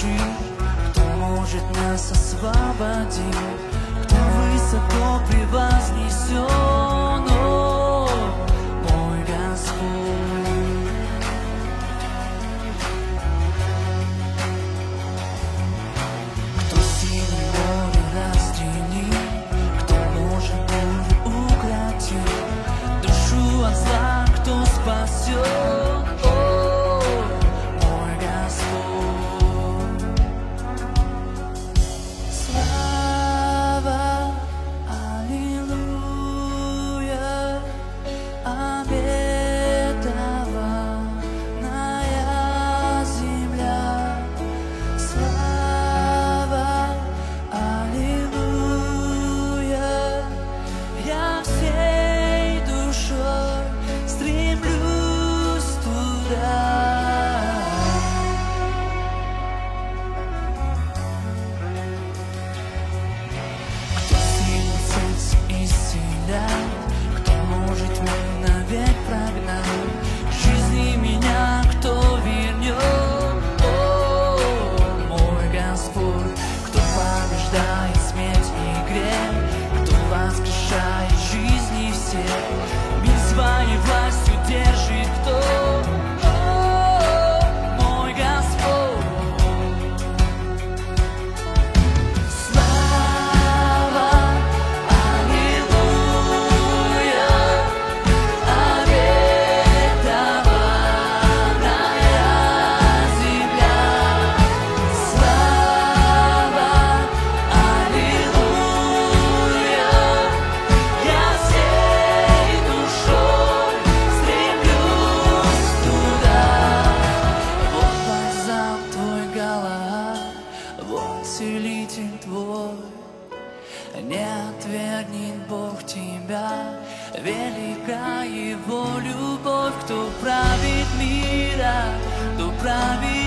души, кто может нас освободить, кто высоко превознесен, о, мой Господь. Кто силы море разделит, кто может бурю укротить, душу от зла кто спасет, о, мой Господь. Слава, аллилуйя, обетованная земля. Слава, аллилуйя, я всей душой стремлюсь туда. Кто силу сердца исцеляет, кто может тьму навек прогнать, жизни меня кто вернет, о, мой Господь. Кто побеждает смерть и грех, кто воскрешает жизни все, мир своей властью держит кто, о, мой Господь. Слава, аллилуйя, обетованная земля. Слава, аллилуйя, я всей душой стремлюсь туда. Вот бальзам твой, Галаад, вот целитель твой. Не отвергнет Бог тебя, велика Его любовь. Кто правит мира, кто правит